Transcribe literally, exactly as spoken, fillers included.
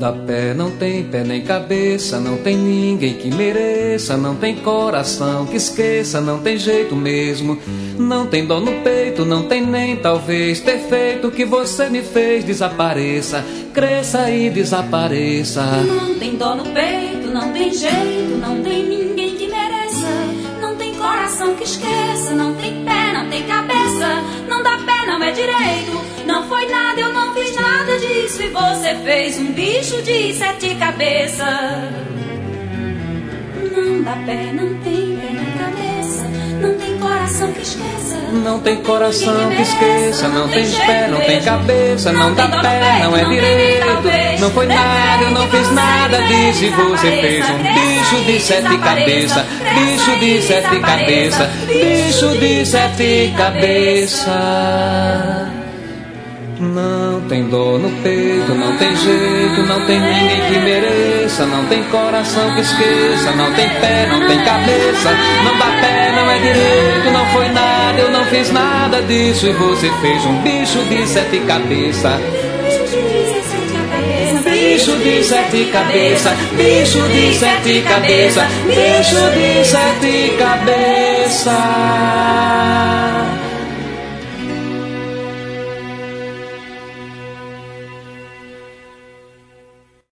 dá pé, não tem pé nem cabeça, não tem ninguém que mereça, não tem coração que esqueça, não tem jeito mesmo, não tem dor no peito, não tem nem talvez ter feito o que você me fez. Desapareça, cresça e desapareça. Não tem dor no peito, não tem jeito, não tem ninguém que mereça, não tem coração que esqueça, não tem pé, não tem cabeça, não dá pé, não é direito, não foi nada, eu não fiz nada disso e você fez um bicho de sete cabeças. Não dá pé, não tem pé nem cabeça, não tem coração que esqueça, não tem coração que esqueça, não tem pé, não tem cabeça, não dá pé, não é direito, não foi nada, eu não fiz nada disso e você fez um bicho de sete cabeças, bicho de sete cabeças, bicho de sete cabeças. Não tem dor no peito, não tem jeito, não tem ninguém que mereça, não tem coração que esqueça, não tem pé, não tem cabeça, não dá pé, não é direito, não foi nada, eu não fiz nada disso e você fez um bicho de sete cabeças. Bicho de sete cabeças, bicho de sete cabeças, bicho de sete cabeças.